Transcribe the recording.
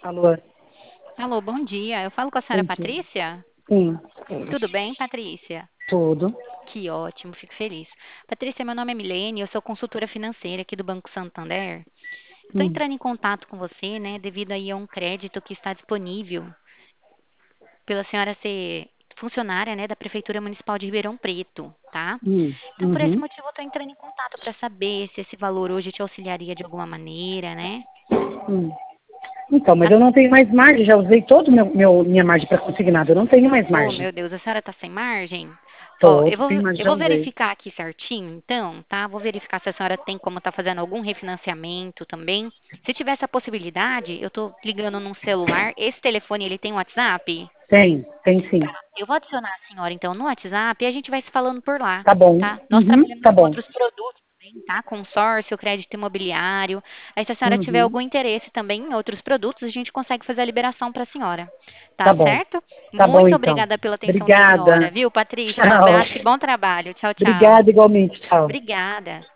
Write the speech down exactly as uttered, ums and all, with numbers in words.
Alô, Alô, bom dia. Eu falo com a senhora bom dia. Patrícia? Sim, Tudo bem, Patrícia? tudo. Que ótimo, fico feliz. Patrícia, meu nome é Milene, eu sou consultora financeira aqui do Banco Santander. Estou Hum, entrando em contato com você, né, devido aí a um crédito que está disponível pela senhora ser funcionária, né, da Prefeitura Municipal de Ribeirão Preto, tá? hum, Então, por esse uhum, motivo, eu estou entrando em contato para saber se esse valor hoje te auxiliaria de alguma maneira, né? hum. Então, mas eu não tenho mais margem, já usei todo meu, meu minha margem para consignado, eu não tenho mais Oh, margem. meu Deus, a senhora está sem margem? Ó, eu Todo, vou, sem margem, eu já vou usei. verificar aqui certinho, então, tá? Vou verificar se a senhora tem como estar fazendo algum refinanciamento também. Se tiver essa possibilidade, eu tô ligando num celular. Esse telefone, ele tem WhatsApp? Tem, tem sim. Eu vou adicionar a senhora, então, no WhatsApp e a gente vai se falando por lá, Tá bom. tá? Nós Uhum, trabalhamos tá com bom. outros produtos também, tá? Consórcio, crédito imobiliário. Aí, se a senhora tiver Uhum, algum interesse também em outros produtos, a gente consegue fazer a liberação para a senhora. Tá tá bom. certo? Tá bom, Muito então. obrigada pela atenção da senhora, Obrigada. viu, Patrícia? Um Tchau. abraço e bom trabalho. Tchau, tchau. Obrigada igualmente, tchau. Obrigada.